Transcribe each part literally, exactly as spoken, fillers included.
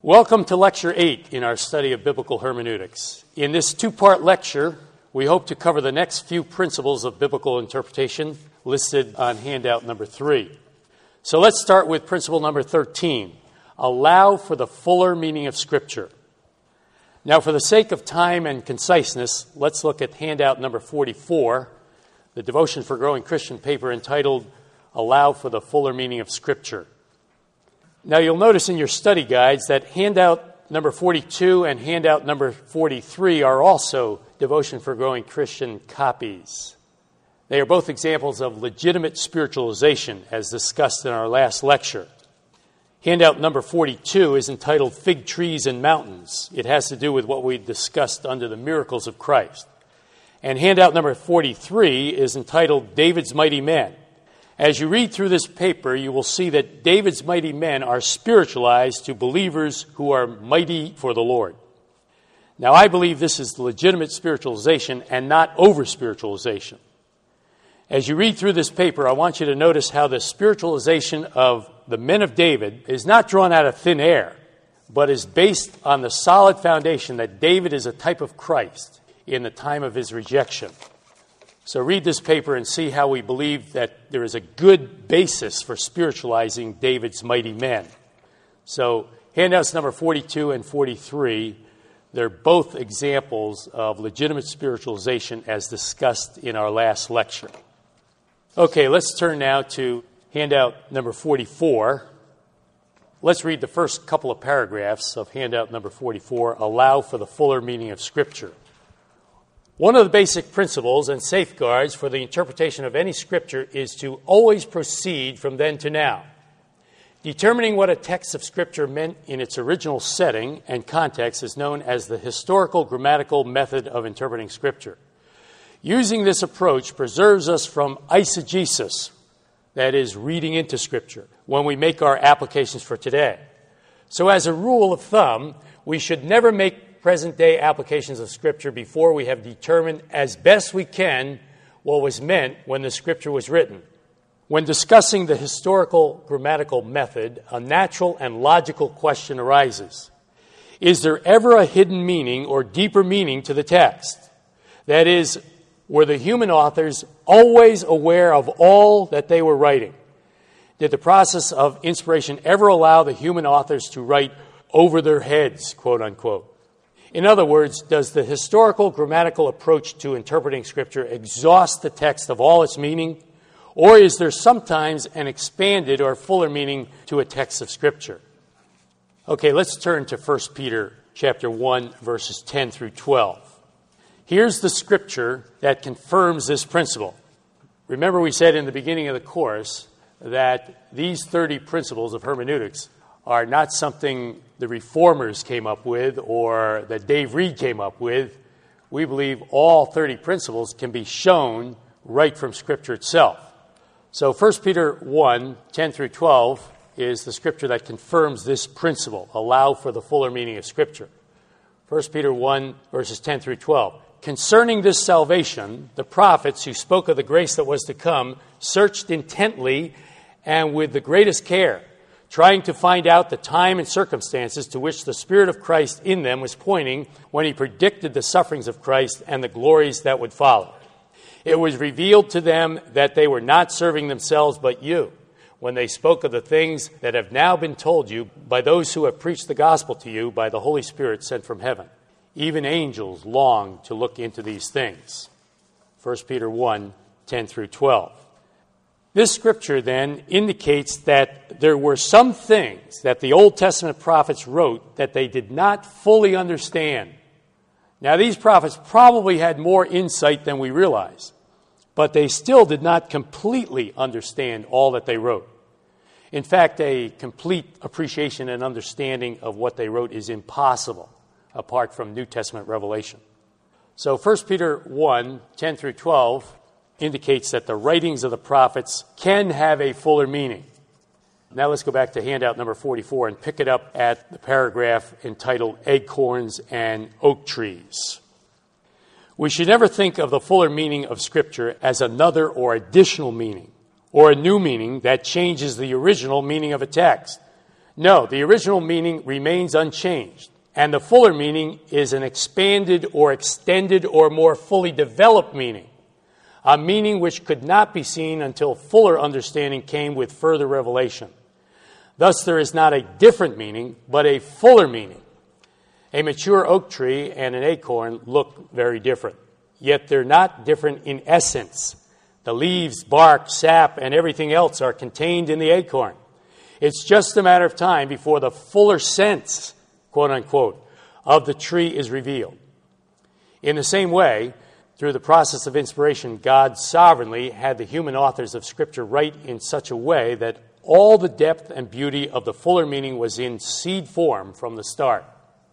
Welcome to Lecture eight in our study of biblical hermeneutics. In this two-part lecture, we hope to cover the next few principles of biblical interpretation listed on handout number three. So let's start with principle number thirteen, allow for the fuller meaning of Scripture. Now, for the sake of time and conciseness, let's look at handout number forty-four, the Devotion for Growing Christian paper entitled, Allow for the Fuller Meaning of Scripture. Now, you'll notice in your study guides that handout number forty-two and handout number forty-three are also Devotion for Growing Christian copies. They are both examples of legitimate spiritualization, as discussed in our last lecture. Handout number forty-two is entitled Fig Trees and Mountains. It has to do with what we discussed under the miracles of Christ. And handout number forty-three is entitled David's Mighty Men. As you read through this paper, you will see that David's mighty men are spiritualized to believers who are mighty for the Lord. Now, I believe this is legitimate spiritualization and not over-spiritualization. As you read through this paper, I want you to notice how the spiritualization of the men of David is not drawn out of thin air, but is based on the solid foundation that David is a type of Christ in the time of his rejection. So read this paper and see how we believe that there is a good basis for spiritualizing David's mighty men. So handouts number forty-two and forty-three, they're both examples of legitimate spiritualization as discussed in our last lecture. Okay, let's turn now to handout number forty-four. Let's read the first couple of paragraphs of handout number forty-four, Allow for the Fuller Meaning of Scripture. One of the basic principles and safeguards for the interpretation of any scripture is to always proceed from then to now. Determining what a text of scripture meant in its original setting and context is known as the historical grammatical method of interpreting scripture. Using this approach preserves us from eisegesis, that is, reading into scripture, when we make our applications for today. So as a rule of thumb, we should never make present-day applications of Scripture before we have determined as best we can what was meant when the Scripture was written. When discussing the historical grammatical method, a natural and logical question arises. Is there ever a hidden meaning or deeper meaning to the text? That is, were the human authors always aware of all that they were writing? Did the process of inspiration ever allow the human authors to write over their heads, quote unquote? In other words, does the historical grammatical approach to interpreting Scripture exhaust the text of all its meaning, or is there sometimes an expanded or fuller meaning to a text of Scripture? Okay, let's turn to First Peter chapter one, verses ten through twelve. Here's the Scripture that confirms this principle. Remember, we said in the beginning of the course that these thirty principles of hermeneutics are not something the Reformers came up with or that Dave Reed came up with. We believe all thirty principles can be shown right from Scripture itself. So First Peter one, ten through twelve is the Scripture that confirms this principle, allow for the fuller meaning of Scripture. First Peter one, verses ten through twelve. Concerning this salvation, the prophets who spoke of the grace that was to come searched intently and with the greatest care, trying to find out the time and circumstances to which the Spirit of Christ in them was pointing when he predicted the sufferings of Christ and the glories that would follow. It was revealed to them that they were not serving themselves but you, when they spoke of the things that have now been told you by those who have preached the gospel to you by the Holy Spirit sent from heaven. Even angels long to look into these things. First Peter one, ten through twelve. This scripture then indicates that there were some things that the Old Testament prophets wrote that they did not fully understand. Now, these prophets probably had more insight than we realize, but they still did not completely understand all that they wrote. In fact, a complete appreciation and understanding of what they wrote is impossible apart from New Testament revelation. So First Peter one, ten through twelve indicates that the writings of the prophets can have a fuller meaning. Now let's go back to handout number forty-four and pick it up at the paragraph entitled Acorns and Oak Trees. We should never think of the fuller meaning of Scripture as another or additional meaning, or a new meaning that changes the original meaning of a text. No, the original meaning remains unchanged, and the fuller meaning is an expanded or extended or more fully developed meaning, a meaning which could not be seen until fuller understanding came with further revelation. Thus, there is not a different meaning, but a fuller meaning. A mature oak tree and an acorn look very different, yet they're not different in essence. The leaves, bark, sap, and everything else are contained in the acorn. It's just a matter of time before the fuller sense, quote unquote, of the tree is revealed. In the same way, through the process of inspiration, God sovereignly had the human authors of Scripture write in such a way that all the depth and beauty of the fuller meaning was in seed form from the start.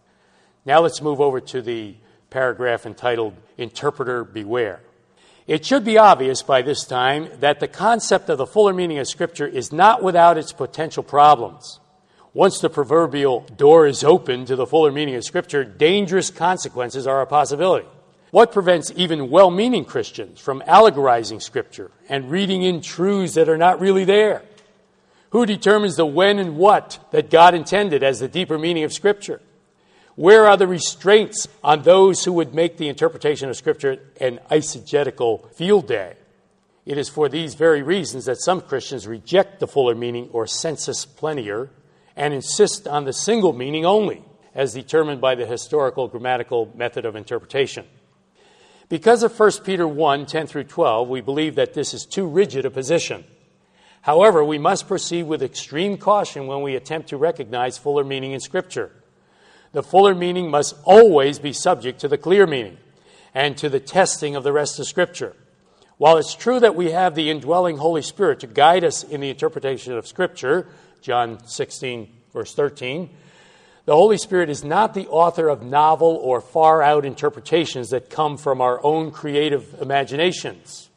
Now let's move over to the paragraph entitled, Interpreter Beware. It should be obvious by this time that the concept of the fuller meaning of Scripture is not without its potential problems. Once the proverbial door is open to the fuller meaning of Scripture, dangerous consequences are a possibility. What prevents even well-meaning Christians from allegorizing Scripture and reading in truths that are not really there? Who determines the when and what that God intended as the deeper meaning of Scripture? Where are the restraints on those who would make the interpretation of Scripture an eisegetical field day? It is for these very reasons that some Christians reject the fuller meaning or sensus plenior and insist on the single meaning only, as determined by the historical grammatical method of interpretation. Because of First Peter one, ten through twelve, we believe that this is too rigid a position. However, we must proceed with extreme caution when we attempt to recognize fuller meaning in Scripture. The fuller meaning must always be subject to the clear meaning and to the testing of the rest of Scripture. While it's true that we have the indwelling Holy Spirit to guide us in the interpretation of Scripture, John sixteen, verse thirteen, the Holy Spirit is not the author of novel or far-out interpretations that come from our own creative imaginations.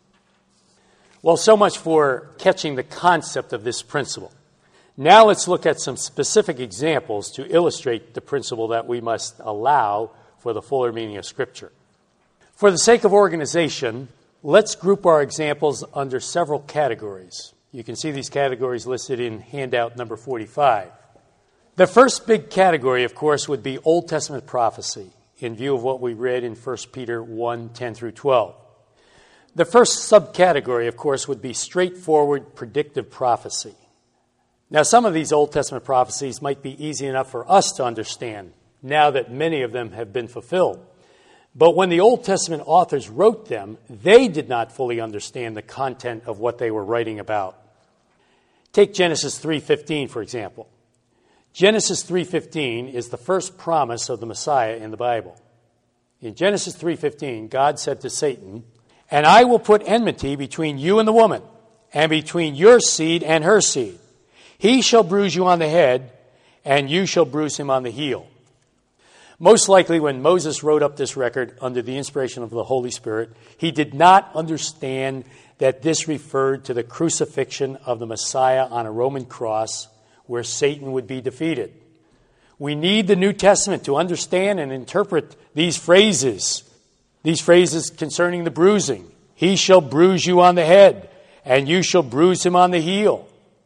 Well, so much for catching the concept of this principle. Now let's look at some specific examples to illustrate the principle that we must allow for the fuller meaning of Scripture. For the sake of organization, let's group our examples under several categories. You can see these categories listed in handout number forty-five. The first big category, of course, would be Old Testament prophecy, in view of what we read in First Peter one, ten through twelve. The first subcategory, of course, would be straightforward predictive prophecy. Now, some of these Old Testament prophecies might be easy enough for us to understand, now that many of them have been fulfilled. But when the Old Testament authors wrote them, they did not fully understand the content of what they were writing about. Take Genesis three fifteen, for example. Genesis three fifteen is the first promise of the Messiah in the Bible. In Genesis three fifteen, God said to Satan, "And I will put enmity between you and the woman, and between your seed and her seed. He shall bruise you on the head, and you shall bruise him on the heel." Most likely, when Moses wrote up this record under the inspiration of the Holy Spirit, he did not understand that this referred to the crucifixion of the Messiah on a Roman cross where Satan would be defeated. We need the New Testament to understand and interpret these phrases, these phrases concerning the bruising. He shall bruise you on the head, and you shall bruise him on the heel.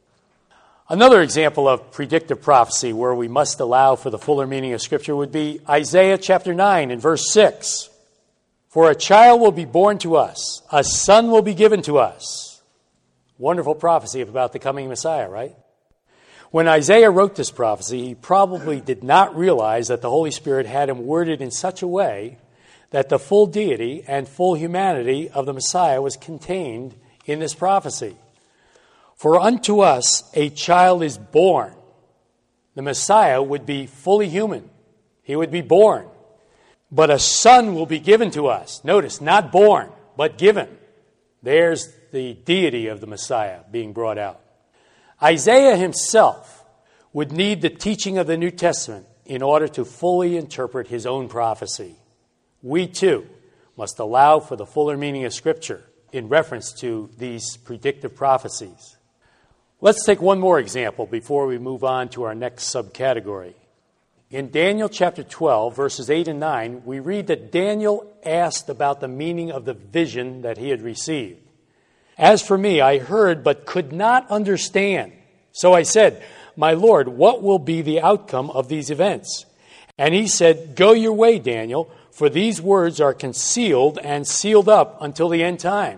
Another example of predictive prophecy where we must allow for the fuller meaning of Scripture would be Isaiah chapter nine and verse six. "For a child will be born to us, a son will be given to us." Wonderful prophecy about the coming Messiah, right? When Isaiah wrote this prophecy, he probably did not realize that the Holy Spirit had him worded in such a way that the full deity and full humanity of the Messiah was contained in this prophecy. "For unto us a child is born." The Messiah would be fully human. He would be born. "But a son will be given to us." Notice, not born, but given. There's the deity of the Messiah being brought out. Isaiah himself would need the teaching of the New Testament in order to fully interpret his own prophecy. We, too, must allow for the fuller meaning of Scripture in reference to these predictive prophecies. Let's take one more example before we move on to our next subcategory. In Daniel chapter twelve, verses eight and nine, we read that Daniel asked about the meaning of the vision that he had received. "As for me, I heard but could not understand. So I said, "My Lord, what will be the outcome of these events?" And he said, "Go your way, Daniel, for these words are concealed and sealed up until the end time."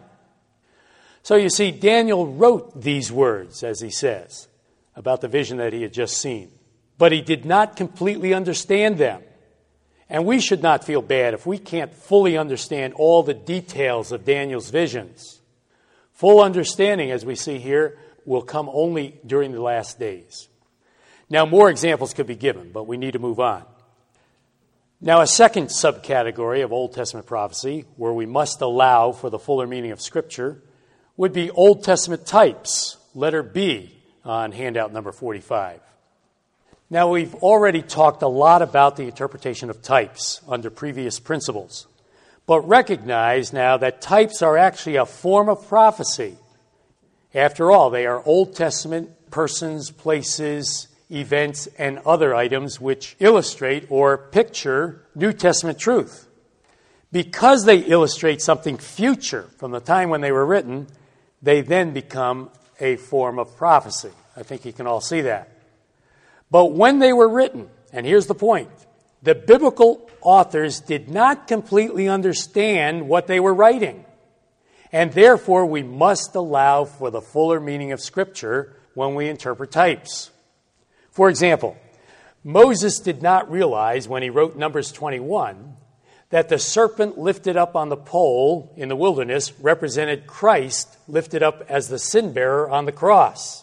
So you see, Daniel wrote these words, as he says, about the vision that he had just seen. But he did not completely understand them. And we should not feel bad if we can't fully understand all the details of Daniel's visions. Full understanding, as we see here, will come only during the last days. Now, more examples could be given, but we need to move on. Now, a second subcategory of Old Testament prophecy, where we must allow for the fuller meaning of Scripture, would be Old Testament types, letter B on handout number forty-five. Now, we've already talked a lot about the interpretation of types under previous principles, but recognize now that types are actually a form of prophecy. After all, they are Old Testament persons, places, events, and other items which illustrate or picture New Testament truth. Because they illustrate something future from the time when they were written, they then become a form of prophecy. I think you can all see that. But when they were written, and here's the point, the biblical authors did not completely understand what they were writing. And therefore, we must allow for the fuller meaning of Scripture when we interpret types. For example, Moses did not realize when he wrote Numbers twenty-one that the serpent lifted up on the pole in the wilderness represented Christ lifted up as the sin bearer on the cross.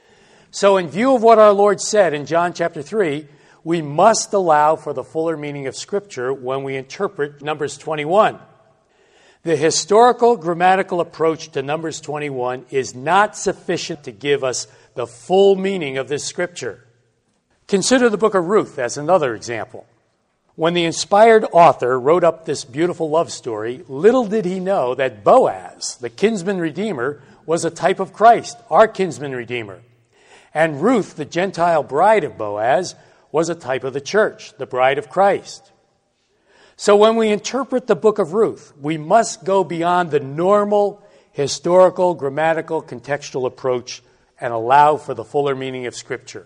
So in view of what our Lord said in John chapter three, we must allow for the fuller meaning of Scripture when we interpret Numbers twenty-one. The historical grammatical approach to Numbers twenty-one is not sufficient to give us the full meaning of this Scripture. Consider the book of Ruth as another example. When the inspired author wrote up this beautiful love story, little did he know that Boaz, the kinsman redeemer, was a type of Christ, our kinsman redeemer. And Ruth, the Gentile bride of Boaz, was a type of the church, the bride of Christ. So when we interpret the book of Ruth, we must go beyond the normal historical, grammatical, contextual approach and allow for the fuller meaning of Scripture.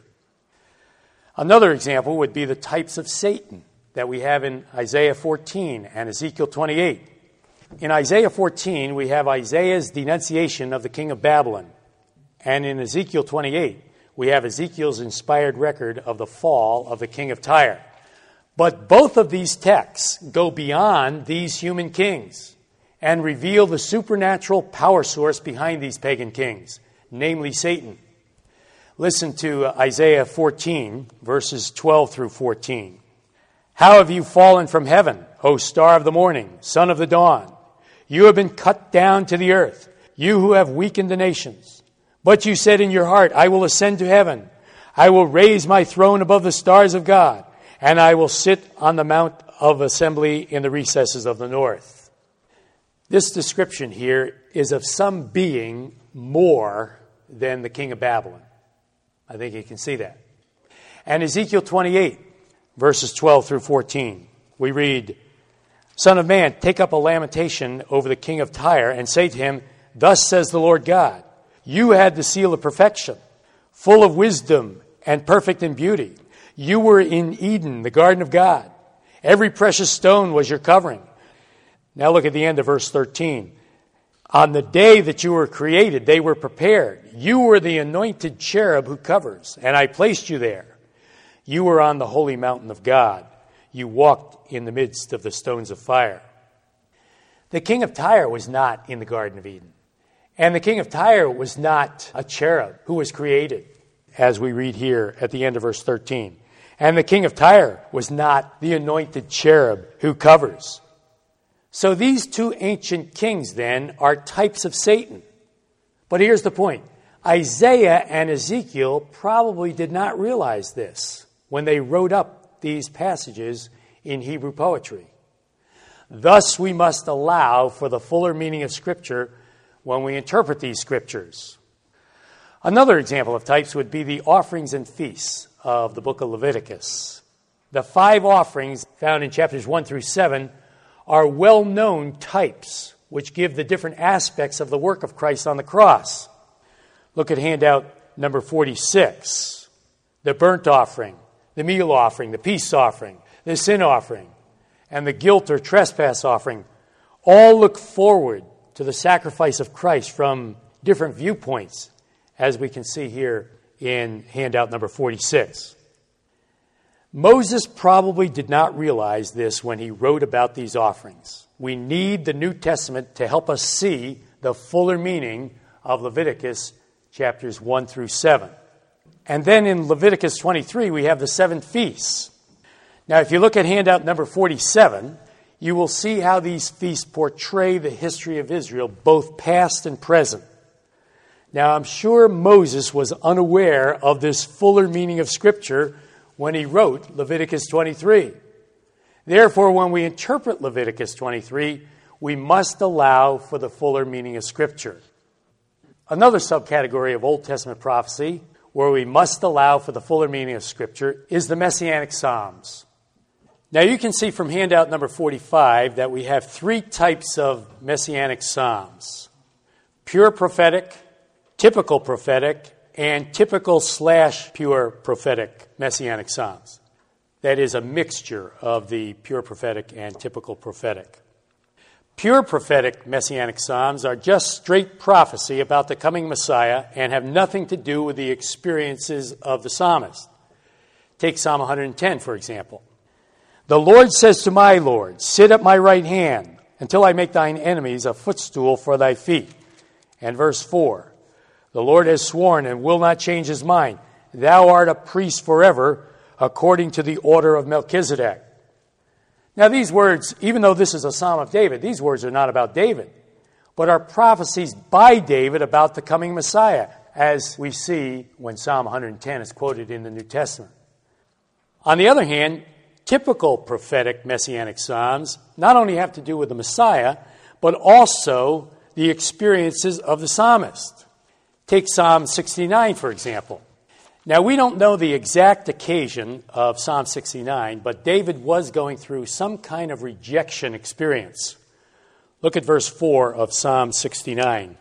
Another example would be the types of Satan that we have in Isaiah fourteen and Ezekiel twenty-eight. In Isaiah fourteen, we have Isaiah's denunciation of the king of Babylon. And in Ezekiel twenty-eight, we have Ezekiel's inspired record of the fall of the king of Tyre. But both of these texts go beyond these human kings and reveal the supernatural power source behind these pagan kings, namely Satan. Listen to Isaiah fourteen, verses twelve through fourteen. "How have you fallen from heaven, O star of the morning, son of the dawn? You have been cut down to the earth, you who have weakened the nations. But you said in your heart, I will ascend to heaven. I will raise my throne above the stars of God, and I will sit on the mount of assembly in the recesses of the north." This description here is of some being more than the king of Babylon. I think you can see that. And Ezekiel twenty-eight, verses twelve through fourteen, we read, "Son of man, take up a lamentation over the king of Tyre and say to him, Thus says the Lord God, you had the seal of perfection, full of wisdom and perfect in beauty. You were in Eden, the garden of God. Every precious stone was your covering." Now look at the end of verse thirteen. "On the day that you were created, they were prepared. You were the anointed cherub who covers, and I placed you there. You were on the holy mountain of God. You walked in the midst of the stones of fire." The king of Tyre was not in the Garden of Eden. And the king of Tyre was not a cherub who was created, as we read here at the end of verse thirteen. And the king of Tyre was not the anointed cherub who covers. So these two ancient kings, then, are types of Satan. But here's the point. Isaiah and Ezekiel probably did not realize this when they wrote up these passages in Hebrew poetry. Thus, we must allow for the fuller meaning of Scripture when we interpret these Scriptures. Another example of types would be the offerings and feasts of the book of Leviticus. The five offerings found in chapters one through seven are well-known types which give the different aspects of the work of Christ on the cross. Look at handout number forty-six. the burnt offering, the meal offering, the peace offering, the sin offering, and the guilt or trespass offering all look forward to the sacrifice of Christ from different viewpoints, as we can see here in handout number forty-six. Moses probably did not realize this when he wrote about these offerings. We need the New Testament to help us see the fuller meaning of Leviticus chapters one through seven. And then in Leviticus twenty-three, we have the seven feasts. Now, if you look at handout number forty-seven, you will see how these feasts portray the history of Israel, both past and present. Now, I'm sure Moses was unaware of this fuller meaning of Scripture when he wrote Leviticus twenty-three. Therefore, when we interpret Leviticus twenty-three, we must allow for the fuller meaning of Scripture. Another subcategory of Old Testament prophecy where we must allow for the fuller meaning of Scripture is the Messianic Psalms. Now, you can see from handout number forty-five that we have three types of Messianic Psalms: pure prophetic, typical prophetic, and typical slash pure prophetic Messianic Psalms. That is a mixture of the pure prophetic and typical prophetic. Pure prophetic Messianic Psalms are just straight prophecy about the coming Messiah and have nothing to do with the experiences of the psalmist. Take Psalm one hundred ten, for example. The Lord says to my Lord, sit at my right hand until I make thine enemies a footstool for thy feet. And verse four, the Lord has sworn and will not change his mind. Thou art a priest forever, according to the order of Melchizedek. Now these words, even though this is a Psalm of David, these words are not about David, but are prophecies by David about the coming Messiah, as we see when Psalm one hundred ten is quoted in the New Testament. On the other hand, typical prophetic Messianic Psalms not only have to do with the Messiah, but also the experiences of the psalmist. Take Psalm sixty-nine, for example. Now, we don't know the exact occasion of Psalm sixty-nine, but David was going through some kind of rejection experience. Look at verse four of Psalm sixty-nine.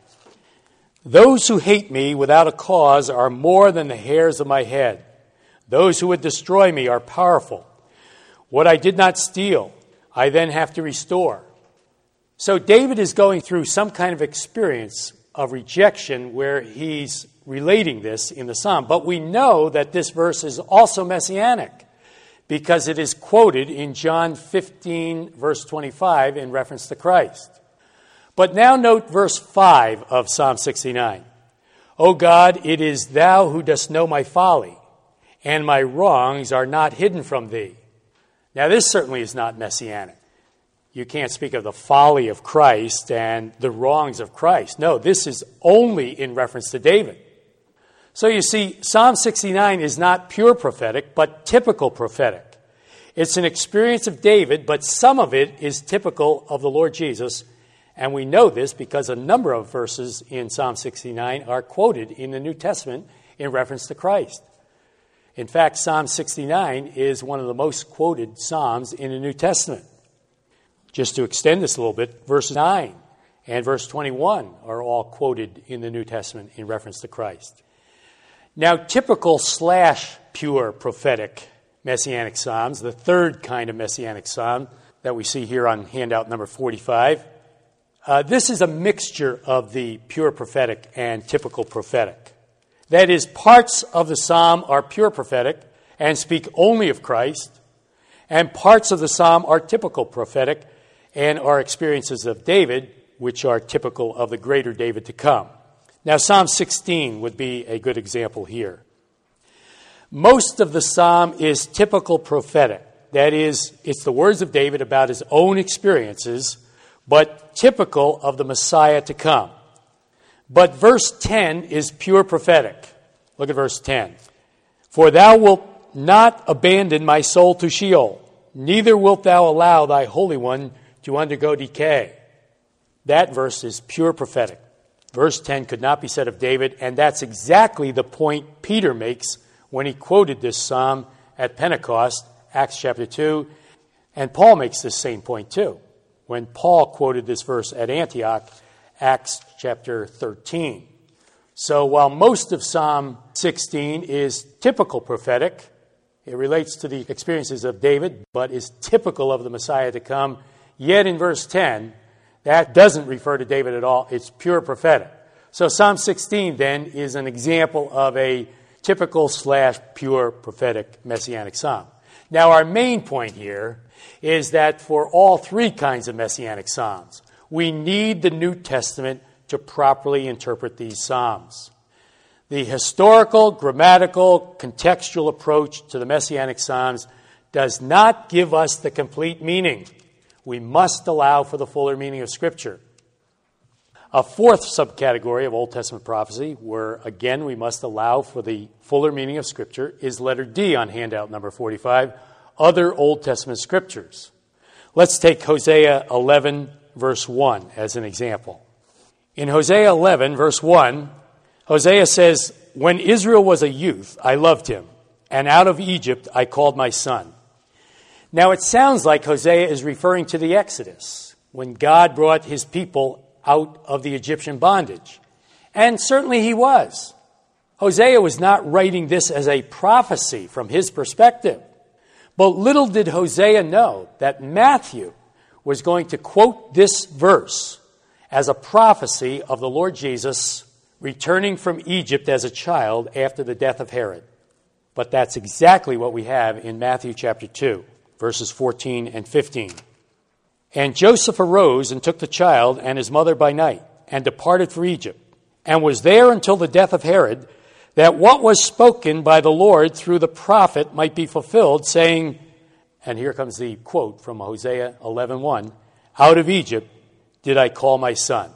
Those who hate me without a cause are more than the hairs of my head. Those who would destroy me are powerful. What I did not steal, I then have to restore. So David is going through some kind of experience of rejection where he's relating this in the psalm. But we know that this verse is also messianic because it is quoted in John fifteen, verse twenty-five, in reference to Christ. But now note verse five of Psalm sixty-nine. O God, it is thou who dost know my folly, and my wrongs are not hidden from thee. Now this certainly is not messianic. You can't speak of the folly of Christ and the wrongs of Christ. No, this is only in reference to David. So you see, Psalm sixty-nine is not pure prophetic, but typical prophetic. It's an experience of David, but some of it is typical of the Lord Jesus. And we know this because a number of verses in Psalm sixty-nine are quoted in the New Testament in reference to Christ. In fact, Psalm sixty-nine is one of the most quoted Psalms in the New Testament. Just to extend this a little bit, verse nine and verse twenty-one are all quoted in the New Testament in reference to Christ. Now, typical slash pure prophetic Messianic Psalms, the third kind of Messianic Psalm that we see here on handout number forty-five, uh, this is a mixture of the pure prophetic and typical prophetic. That is, parts of the psalm are pure prophetic and speak only of Christ, and parts of the psalm are typical prophetic and are experiences of David, which are typical of the greater David to come. Now, Psalm sixteen would be a good example here. Most of the psalm is typical prophetic. That is, it's the words of David about his own experiences, but typical of the Messiah to come. But verse ten is pure prophetic. Look at verse ten. For thou wilt not abandon my soul to Sheol, neither wilt thou allow thy Holy One to undergo decay. That verse is pure prophetic. Verse ten could not be said of David, and that's exactly the point Peter makes when he quoted this psalm at Pentecost, Acts chapter two, and Paul makes this same point too, when Paul quoted this verse at Antioch, Acts chapter thirteen. So while most of Psalm sixteen is typical prophetic, it relates to the experiences of David, but is typical of the Messiah to come, yet in verse ten, that doesn't refer to David at all. It's pure prophetic. So Psalm sixteen, then, is an example of a typical slash pure prophetic messianic psalm. Now, our main point here is that for all three kinds of messianic psalms, we need the New Testament to properly interpret these psalms. The historical, grammatical, contextual approach to the messianic psalms does not give us the complete meaning. We must allow for the fuller meaning of Scripture. A fourth subcategory of Old Testament prophecy, where again we must allow for the fuller meaning of Scripture, is letter D on handout number forty-five, other Old Testament scriptures. Let's take Hosea eleven, verse one as an example. In Hosea eleven, verse one, Hosea says, "When Israel was a youth, I loved him, and out of Egypt I called my son." Now it sounds like Hosea is referring to the Exodus, when God brought his people out of the Egyptian bondage. And certainly he was. Hosea was not writing this as a prophecy from his perspective. But little did Hosea know that Matthew was going to quote this verse as a prophecy of the Lord Jesus returning from Egypt as a child after the death of Herod. But that's exactly what we have in Matthew chapter two, verses fourteen and fifteen. "And Joseph arose and took the child and his mother by night, and departed for Egypt, and was there until the death of Herod, that what was spoken by the Lord through the prophet might be fulfilled, saying," and here comes the quote from Hosea eleven one, "Out of Egypt did I call my son."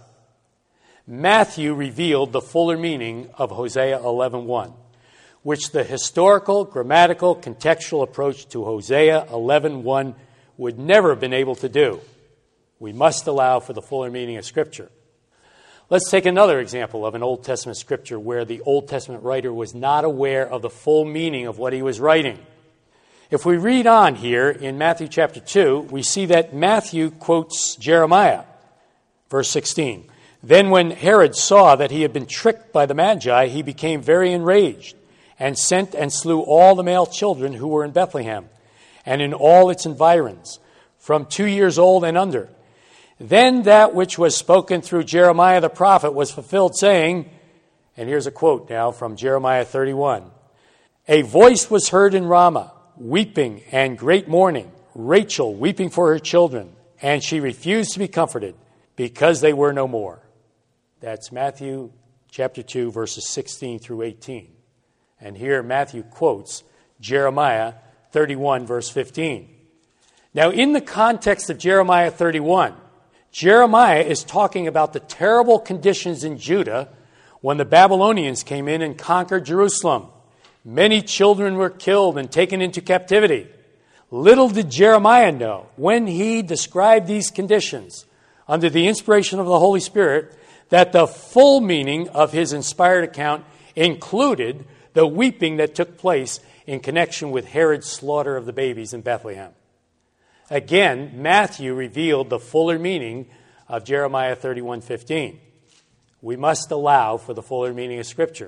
Matthew revealed the fuller meaning of Hosea eleven one, which the historical, grammatical, contextual approach to Hosea eleven one would never have been able to do. We must allow for the fuller meaning of Scripture. Let's take another example of an Old Testament scripture where the Old Testament writer was not aware of the full meaning of what he was writing. If we read on here in Matthew chapter two, we see that Matthew quotes Jeremiah, verse sixteen. "Then when Herod saw that he had been tricked by the Magi, he became very enraged, and sent and slew all the male children who were in Bethlehem, and in all its environs, from two years old and under. Then that which was spoken through Jeremiah the prophet was fulfilled, saying," and here's a quote now from Jeremiah thirty-one, "A voice was heard in Ramah, weeping and great mourning, Rachel weeping for her children, and she refused to be comforted, because they were no more." That's Matthew chapter two, verses sixteen through eighteen. And here Matthew quotes Jeremiah thirty-one, verse fifteen. Now, in the context of Jeremiah thirty-one, Jeremiah is talking about the terrible conditions in Judah when the Babylonians came in and conquered Jerusalem. Many children were killed and taken into captivity. Little did Jeremiah know, when he described these conditions under the inspiration of the Holy Spirit, that the full meaning of his inspired account included the weeping that took place in connection with Herod's slaughter of the babies in Bethlehem. Again, Matthew revealed the fuller meaning of Jeremiah thirty-one fifteen. We must allow for the fuller meaning of Scripture.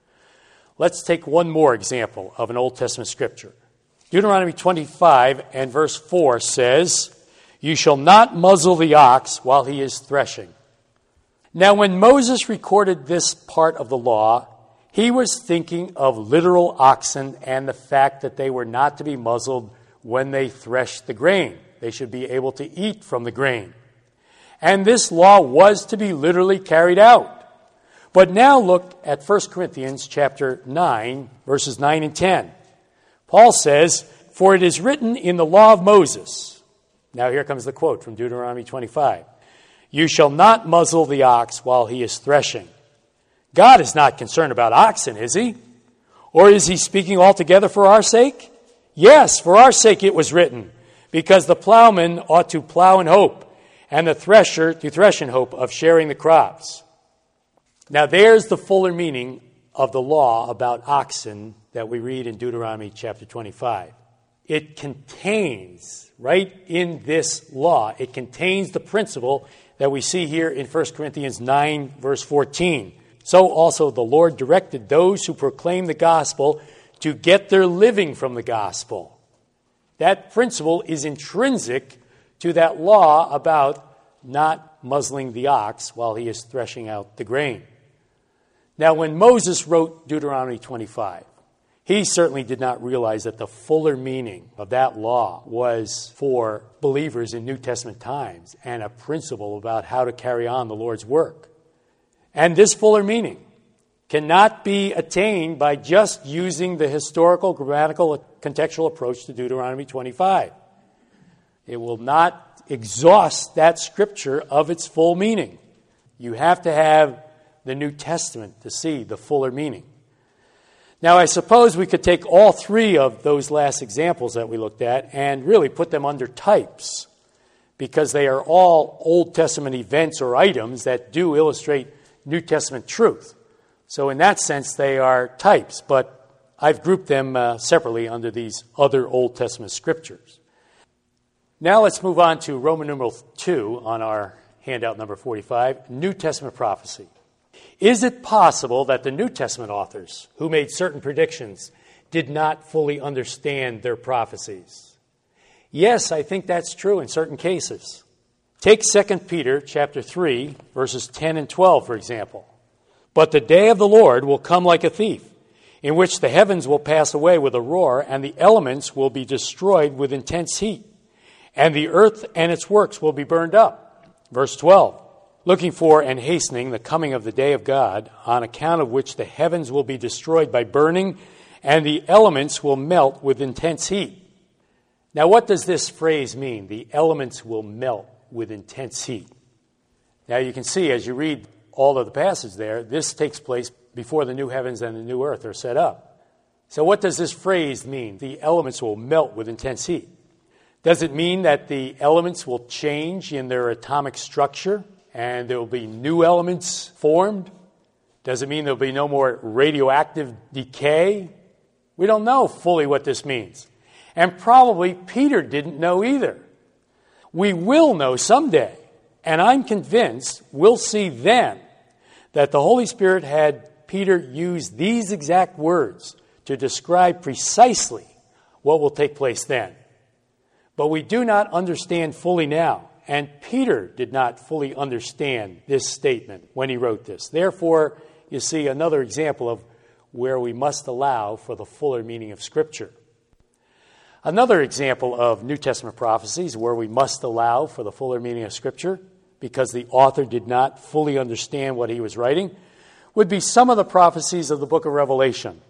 Let's take one more example of an Old Testament Scripture. Deuteronomy twenty-five and verse four says, "You shall not muzzle the ox while he is threshing." Now, when Moses recorded this part of the law, he was thinking of literal oxen and the fact that they were not to be muzzled when they threshed the grain. They should be able to eat from the grain. And this law was to be literally carried out. But now look at First Corinthians chapter nine, verses nine and ten. Paul says, "For it is written in the law of Moses." Now here comes the quote from Deuteronomy twenty-five. "You shall not muzzle the ox while he is threshing." God is not concerned about oxen, is he? Or is he speaking altogether for our sake? Yes, for our sake it was written, because the plowman ought to plow in hope, and the thresher to thresh in hope of sharing the crops. Now there's the fuller meaning of the law about oxen that we read in Deuteronomy chapter twenty-five. It contains, right in this law, it contains the principle that we see here in First Corinthians nine, verse fourteen. So also the Lord directed those who proclaim the gospel to get their living from the gospel. That principle is intrinsic to that law about not muzzling the ox while he is threshing out the grain. Now, when Moses wrote Deuteronomy twenty-five, he certainly did not realize that the fuller meaning of that law was for believers in New Testament times and a principle about how to carry on the Lord's work. And this fuller meaning cannot be attained by just using the historical, grammatical, contextual approach to Deuteronomy twenty-five. It will not exhaust that scripture of its full meaning. You have to have the New Testament to see the fuller meaning. Now, I suppose we could take all three of those last examples that we looked at and really put them under types, because they are all Old Testament events or items that do illustrate New Testament truth. So in that sense, they are types, but I've grouped them uh, separately under these other Old Testament scriptures. Now let's move on to Roman numeral two on our handout number forty-five, New Testament prophecy. Is it possible that the New Testament authors who made certain predictions did not fully understand their prophecies? Yes, I think that's true in certain cases. Take Second Peter chapter three, verses ten and twelve, for example. But the day of the Lord will come like a thief, in which the heavens will pass away with a roar, and the elements will be destroyed with intense heat, and the earth and its works will be burned up. Verse twelve. Looking for and hastening the coming of the day of God, on account of which the heavens will be destroyed by burning, and the elements will melt with intense heat. Now, what does this phrase mean? The elements will melt with intense heat. Now, you can see as you read all of the passage there, this takes place before the new heavens and the new earth are set up. So what does this phrase mean? The elements will melt with intense heat. Does it mean that the elements will change in their atomic structure and there will be new elements formed? Does it mean there will be no more radioactive decay? We don't know fully what this means. And probably Peter didn't know either. We will know someday, and I'm convinced we'll see then that the Holy Spirit had Peter use these exact words to describe precisely what will take place then. But we do not understand fully now, and Peter did not fully understand this statement when he wrote this. Therefore, you see another example of where we must allow for the fuller meaning of Scripture. Another example of New Testament prophecies where we must allow for the fuller meaning of Scripture because the author did not fully understand what he was writing would be some of the prophecies of the book of Revelation.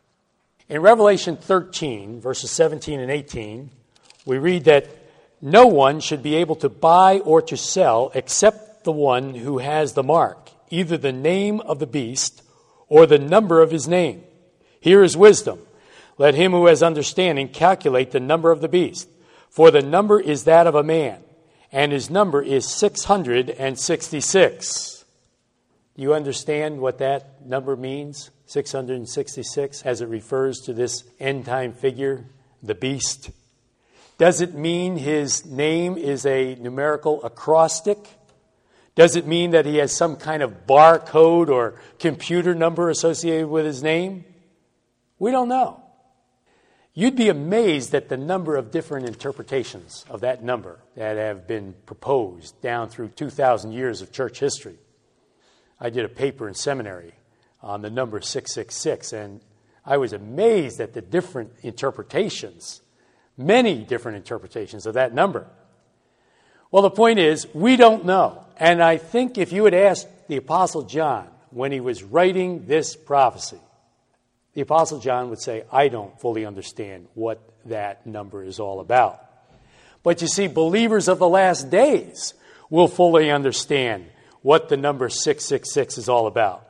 In Revelation thirteen, verses seventeen and eighteen, we read that no one should be able to buy or to sell except the one who has the mark, either the name of the beast or the number of his name. Here is wisdom. Let him who has understanding calculate the number of the beast, for the number is that of a man, and his number is six hundred sixty-six. Do you understand what that number means, six hundred sixty-six, as it refers to this end-time figure, the beast? Does it mean his name is a numerical acrostic? Does it mean that he has some kind of barcode or computer number associated with his name? We don't know. You'd be amazed at the number of different interpretations of that number that have been proposed down through two thousand years of church history. I did a paper in seminary on the number six six six, and I was amazed at the different interpretations, many different interpretations of that number. Well, the point is, we don't know. And I think if you had asked the Apostle John when he was writing this prophecy, the Apostle John would say, I don't fully understand what that number is all about. But you see, believers of the last days will fully understand what the number six six six is all about.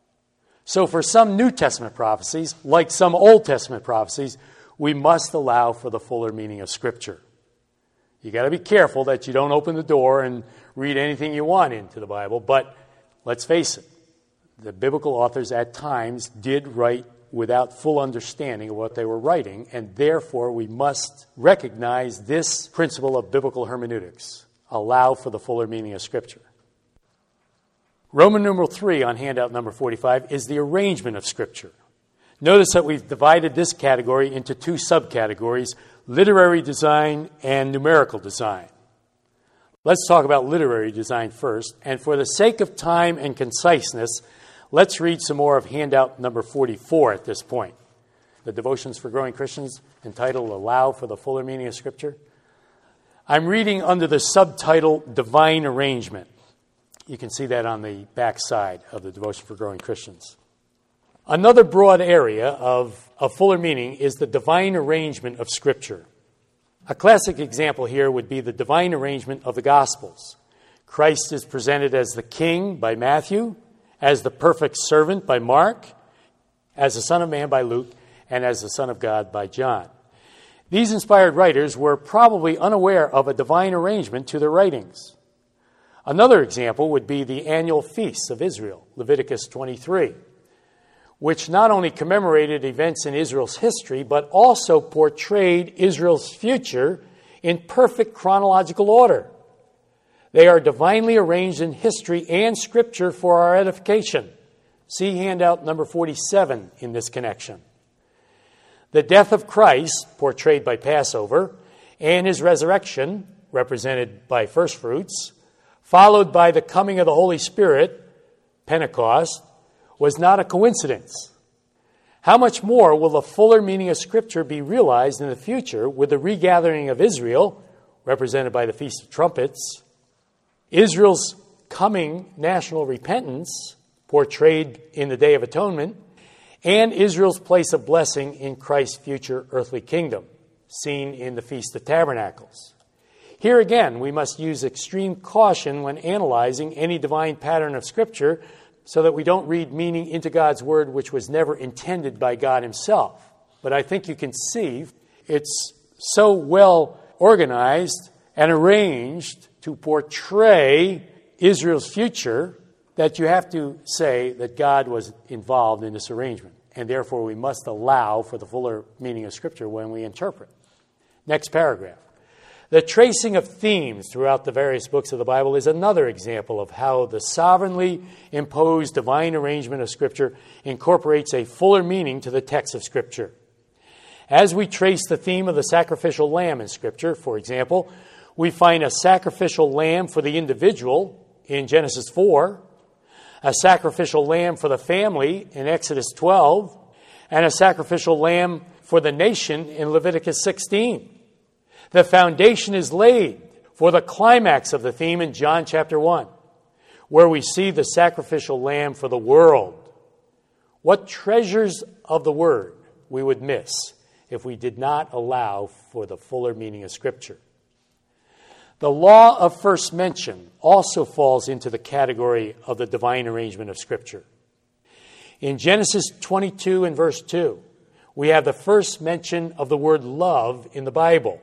So for some New Testament prophecies, like some Old Testament prophecies, we must allow for the fuller meaning of Scripture. You got to be careful that you don't open the door and read anything you want into the Bible, but let's face it, the biblical authors at times did write without full understanding of what they were writing, and therefore we must recognize this principle of biblical hermeneutics. Allow for the fuller meaning of Scripture. Roman numeral three on handout number forty-five is the arrangement of Scripture. Notice that we've divided this category into two subcategories, literary design and numerical design. Let's talk about literary design first, and for the sake of time and conciseness, let's read some more of handout number forty-four at this point. The Devotions for Growing Christians, entitled Allow for the Fuller Meaning of Scripture. I'm reading under the subtitle Divine Arrangement. You can see that on the back side of the Devotion for Growing Christians. Another broad area of, of fuller meaning is the divine arrangement of Scripture. A classic example here would be the divine arrangement of the Gospels. Christ is presented as the King by Matthew, as the perfect servant by Mark, as the Son of Man by Luke, and as the Son of God by John. These inspired writers were probably unaware of a divine arrangement to their writings. Another example would be the annual feasts of Israel, Leviticus twenty-three, which not only commemorated events in Israel's history, but also portrayed Israel's future in perfect chronological order. They are divinely arranged in history and Scripture for our edification. See handout number forty-seven in this connection. The death of Christ, portrayed by Passover, and his resurrection, represented by first fruits, followed by the coming of the Holy Spirit, Pentecost, was not a coincidence. How much more will the fuller meaning of Scripture be realized in the future with the regathering of Israel, represented by the Feast of Trumpets, Israel's coming national repentance, portrayed in the Day of Atonement, and Israel's place of blessing in Christ's future earthly kingdom, seen in the Feast of Tabernacles. Here again, we must use extreme caution when analyzing any divine pattern of Scripture so that we don't read meaning into God's Word which was never intended by God Himself. But I think you can see it's so well organized and arranged to portray Israel's future that you have to say that God was involved in this arrangement. And therefore, we must allow for the fuller meaning of Scripture when we interpret. Next paragraph. The tracing of themes throughout the various books of the Bible is another example of how the sovereignly imposed divine arrangement of Scripture incorporates a fuller meaning to the text of Scripture. As we trace the theme of the sacrificial lamb in Scripture, for example, we find a sacrificial lamb for the individual in Genesis four, a sacrificial lamb for the family in Exodus twelve, and a sacrificial lamb for the nation in Leviticus sixteen. The foundation is laid for the climax of the theme in John chapter one, where we see the sacrificial lamb for the world. What treasures of the Word we would miss if we did not allow for the fuller meaning of Scripture. The law of first mention also falls into the category of the divine arrangement of Scripture. In Genesis twenty-two and verse two, we have the first mention of the word love in the Bible.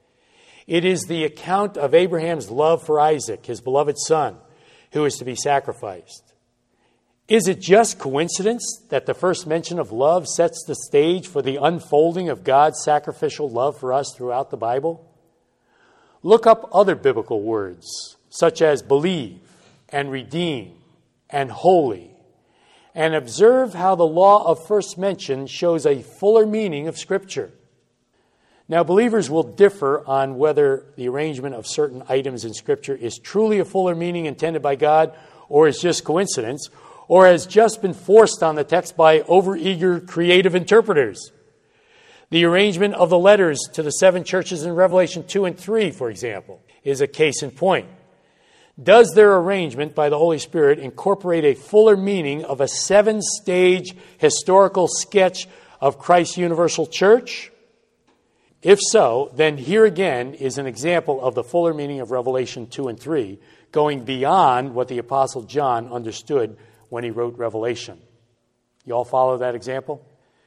It is the account of Abraham's love for Isaac, his beloved son, who is to be sacrificed. Is it just coincidence that the first mention of love sets the stage for the unfolding of God's sacrificial love for us throughout the Bible? Look up other biblical words, such as believe and redeem and holy, and observe how the law of first mention shows a fuller meaning of Scripture. Now, believers will differ on whether the arrangement of certain items in Scripture is truly a fuller meaning intended by God, or is just coincidence, or has just been forced on the text by overeager creative interpreters. The arrangement of the letters to the seven churches in Revelation two and three, for example, is a case in point. Does their arrangement by the Holy Spirit incorporate a fuller meaning of a seven-stage historical sketch of Christ's universal church? If so, then here again is an example of the fuller meaning of Revelation two and three, going beyond what the Apostle John understood when he wrote Revelation. You all follow that example?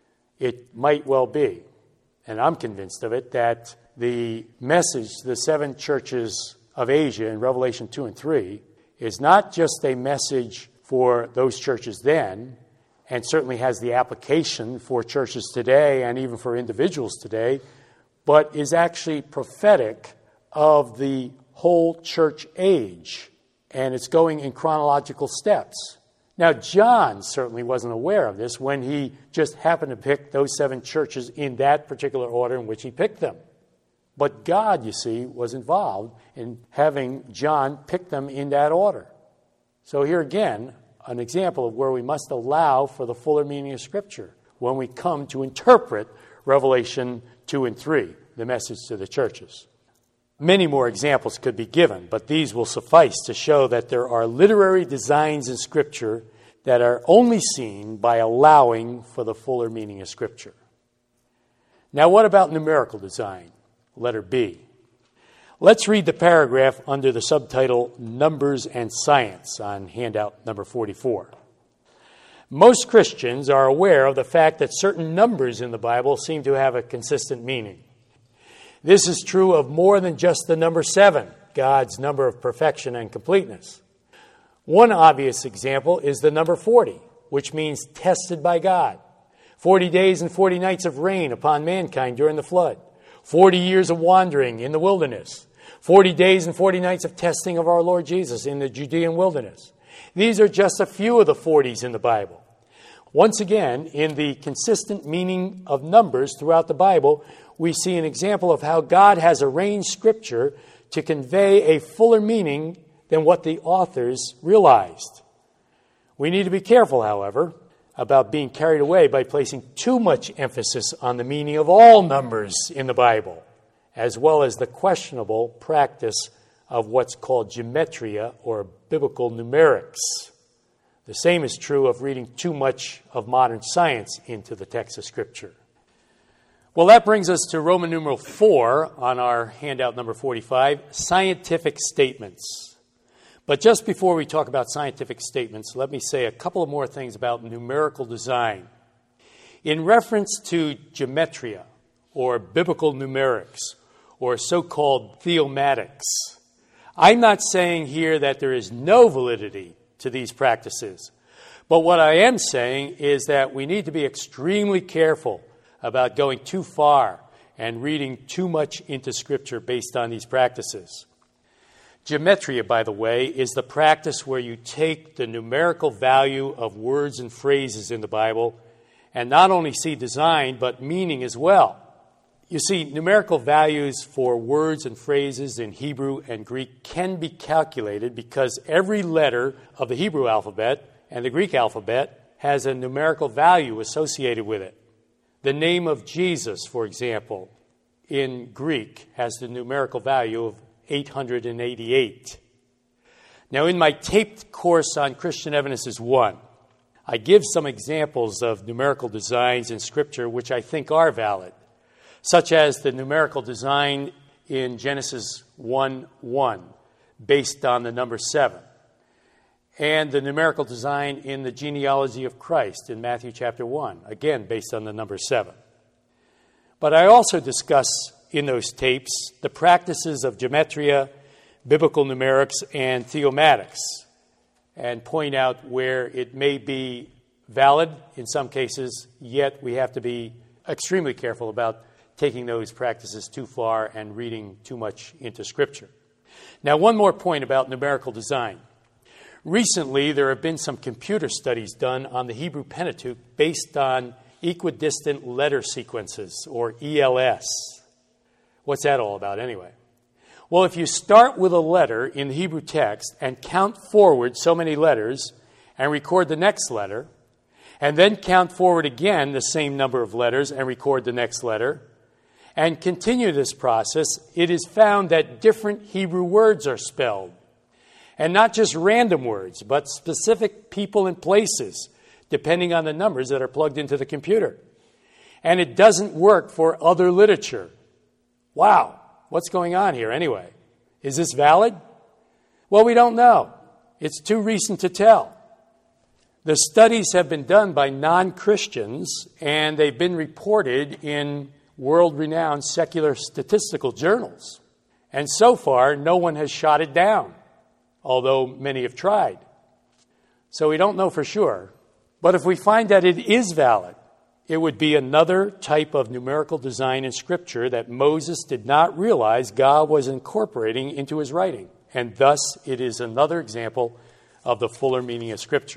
It might well be, and I'm convinced of it, that the message to the seven churches of Asia in Revelation two and three is not just a message for those churches then, and certainly has the application for churches today and even for individuals today, but is actually prophetic of the whole church age and it's going in chronological steps. Now, John certainly wasn't aware of this when he just happened to pick those seven churches in that particular order in which he picked them. But God, you see, was involved in having John pick them in that order. So here again, an example of where we must allow for the fuller meaning of Scripture when we come to interpret Revelation two and three, the message to the churches. Many more examples could be given, but these will suffice to show that there are literary designs in Scripture that are only seen by allowing for the fuller meaning of Scripture. Now, what about numerical design? Letter B. Let's read the paragraph under the subtitle Numbers and Science on handout number forty-four. Most Christians are aware of the fact that certain numbers in the Bible seem to have a consistent meaning. This is true of more than just the number seven, God's number of perfection and completeness. One obvious example is the number forty, which means tested by God. Forty days and forty nights of rain upon mankind during the flood. Forty years of wandering in the wilderness. Forty days and forty nights of testing of our Lord Jesus in the Judean wilderness. These are just a few of the forties in the Bible. Once again, in the consistent meaning of numbers throughout the Bible, we see an example of how God has arranged Scripture to convey a fuller meaning than what the authors realized. We need to be careful, however, about being carried away by placing too much emphasis on the meaning of all numbers in the Bible, as well as the questionable practice of what's called gematria or biblical numerics. The same is true of reading too much of modern science into the text of Scripture. Well, that brings us to Roman numeral four on our handout number forty-five, scientific statements. But just before we talk about scientific statements, let me say a couple of more things about numerical design. In reference to gematria, or biblical numerics, or so-called theomatics, I'm not saying here that there is no validity to these practices. But what I am saying is that we need to be extremely careful about going too far and reading too much into Scripture based on these practices. Gematria, by the way, is the practice where you take the numerical value of words and phrases in the Bible and not only see design, but meaning as well. You see, numerical values for words and phrases in Hebrew and Greek can be calculated because every letter of the Hebrew alphabet and the Greek alphabet has a numerical value associated with it. The name of Jesus, for example, in Greek has the numerical value of eight hundred eighty-eight. Now, in my taped course on Christian Evidences one, I give some examples of numerical designs in Scripture which I think are valid, such as the numerical design in Genesis one one, based on the number seven, and the numerical design in the genealogy of Christ in Matthew chapter one, again based on the number seven. But I also discuss in those tapes the practices of gematria, biblical numerics, and theomatics, and point out where it may be valid in some cases, yet we have to be extremely careful about taking those practices too far and reading too much into Scripture. Now, one more point about numerical design. Recently, there have been some computer studies done on the Hebrew Pentateuch based on equidistant letter sequences, or E L S. What's that all about anyway? Well, if you start with a letter in the Hebrew text and count forward so many letters and record the next letter, and then count forward again the same number of letters and record the next letter, and continue this process, it is found that different Hebrew words are spelled. And not just random words, but specific people and places, depending on the numbers that are plugged into the computer. And it doesn't work for other literature. Wow, what's going on here anyway? Is this valid? Well, we don't know. It's too recent to tell. The studies have been done by non-Christians, and they've been reported in world-renowned secular statistical journals. And so far, no one has shot it down, although many have tried. So we don't know for sure. But if we find that it is valid, it would be another type of numerical design in Scripture that Moses did not realize God was incorporating into his writing. and thus it is another example of the fuller meaning of Scripture.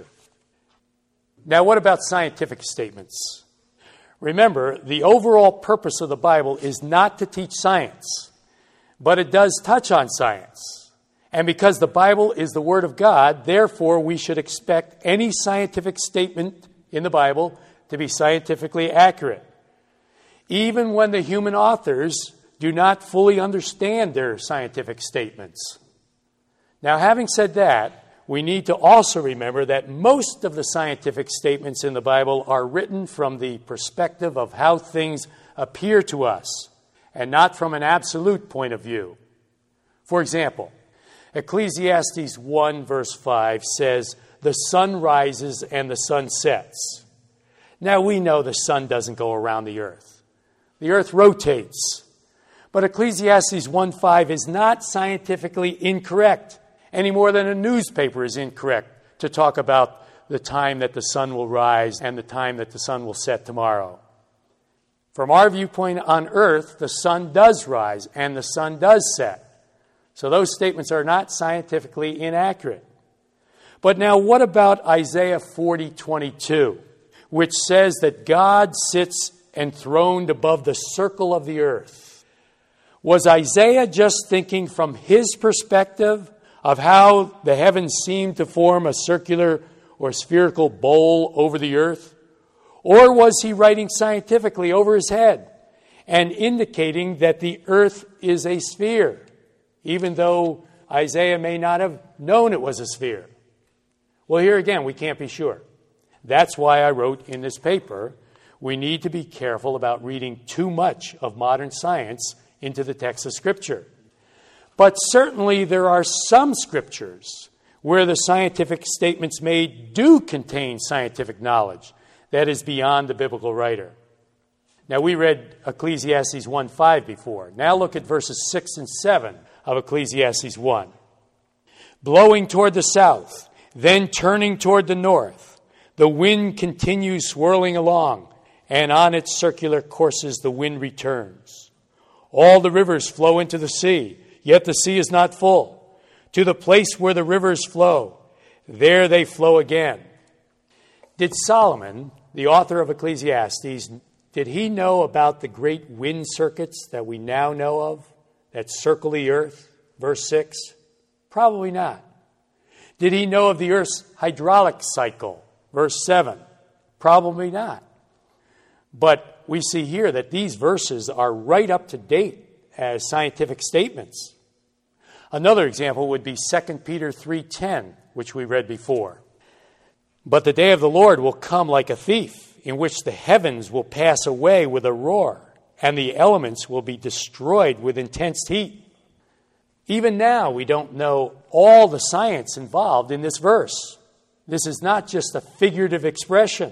Now, what about scientific statements? Remember, the overall purpose of the Bible is not to teach science, but it does touch on science. And because the Bible is the Word of God, therefore we should expect any scientific statement in the Bible to be scientifically accurate, even when the human authors do not fully understand their scientific statements. Now, having said that, we need to also remember that most of the scientific statements in the Bible are written from the perspective of how things appear to us, and not from an absolute point of view. For example, Ecclesiastes one verse five says, "The sun rises and the sun sets." Now we know the sun doesn't go around the earth. The earth rotates. But Ecclesiastes one five is not scientifically incorrect, any more than a newspaper is incorrect to talk about the time that the sun will rise and the time that the sun will set tomorrow. From our viewpoint on earth, the sun does rise and the sun does set. So those statements are not scientifically inaccurate. But now what about Isaiah forty twenty-two, which says that God sits enthroned above the circle of the earth? Was Isaiah just thinking from his perspective of how the heavens seemed to form a circular or spherical bowl over the earth? Or was he writing scientifically over his head and indicating that the earth is a sphere, even though Isaiah may not have known it was a sphere? Well, here again, we can't be sure. That's why I wrote in this paper, we need to be careful about reading too much of modern science into the text of Scripture. But certainly there are some Scriptures where the scientific statements made do contain scientific knowledge that is beyond the biblical writer. Now, we read Ecclesiastes one five before. Now look at verses six and seven of Ecclesiastes one. "Blowing toward the south, then turning toward the north, the wind continues swirling along, and on its circular courses the wind returns. All the rivers flow into the sea, yet the sea is not full. To the place where the rivers flow, there they flow again." Did Solomon, the author of Ecclesiastes, did he know about the great wind circuits that we now know of that circle the earth? Verse six? Probably not. Did he know of the earth's hydraulic cycle? Verse seven? Probably not. But we see here that these verses are right up to date as scientific statements. Another example would be Second Peter three ten, which we read before. "But the day of the Lord will come like a thief, in which the heavens will pass away with a roar, and the elements will be destroyed with intense heat." Even now, we don't know all the science involved in this verse. This is not just a figurative expression.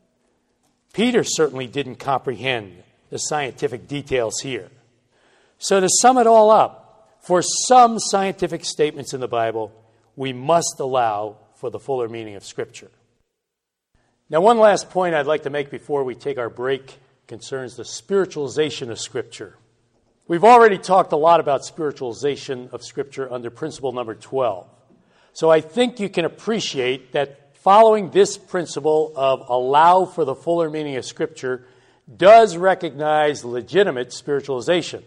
Peter certainly didn't comprehend the scientific details here. So to sum it all up, for some scientific statements in the Bible, we must allow for the fuller meaning of Scripture. Now, one last point I'd like to make before we take our break concerns the spiritualization of Scripture. We've already talked a lot about spiritualization of Scripture under principle number twelve. So I think you can appreciate that following this principle of allow for the fuller meaning of Scripture does recognize legitimate spiritualization.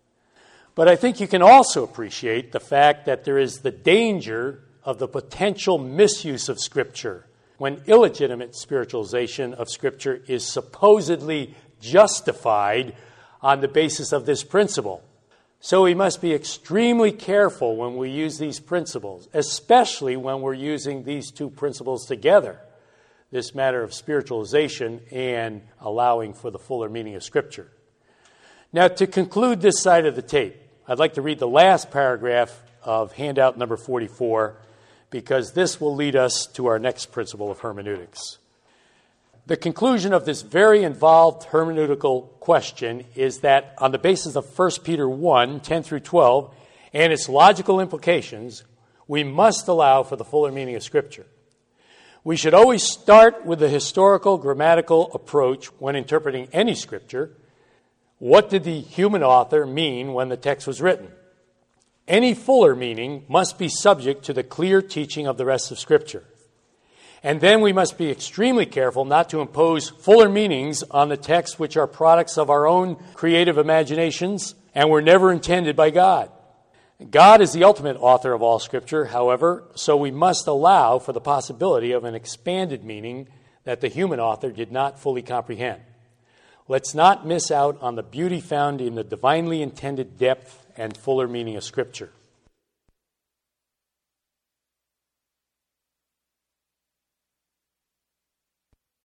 But I think you can also appreciate the fact that there is the danger of the potential misuse of Scripture when illegitimate spiritualization of Scripture is supposedly justified on the basis of this principle. So we must be extremely careful when we use these principles, especially when we're using these two principles together, this matter of spiritualization and allowing for the fuller meaning of Scripture. Now, to conclude this side of the tape, I'd like to read the last paragraph of handout number forty-four, because this will lead us to our next principle of hermeneutics. The conclusion of this very involved hermeneutical question is that on the basis of First Peter one, ten through twelve, and its logical implications, we must allow for the fuller meaning of Scripture. We should always start with the historical, grammatical approach when interpreting any Scripture. What did the human author mean when the text was written? Any fuller meaning must be subject to the clear teaching of the rest of Scripture. And then we must be extremely careful not to impose fuller meanings on the texts which are products of our own creative imaginations and were never intended by God. God is the ultimate author of all Scripture, however, so we must allow for the possibility of an expanded meaning that the human author did not fully comprehend. Let's not miss out on the beauty found in the divinely intended depth and fuller meaning of Scripture.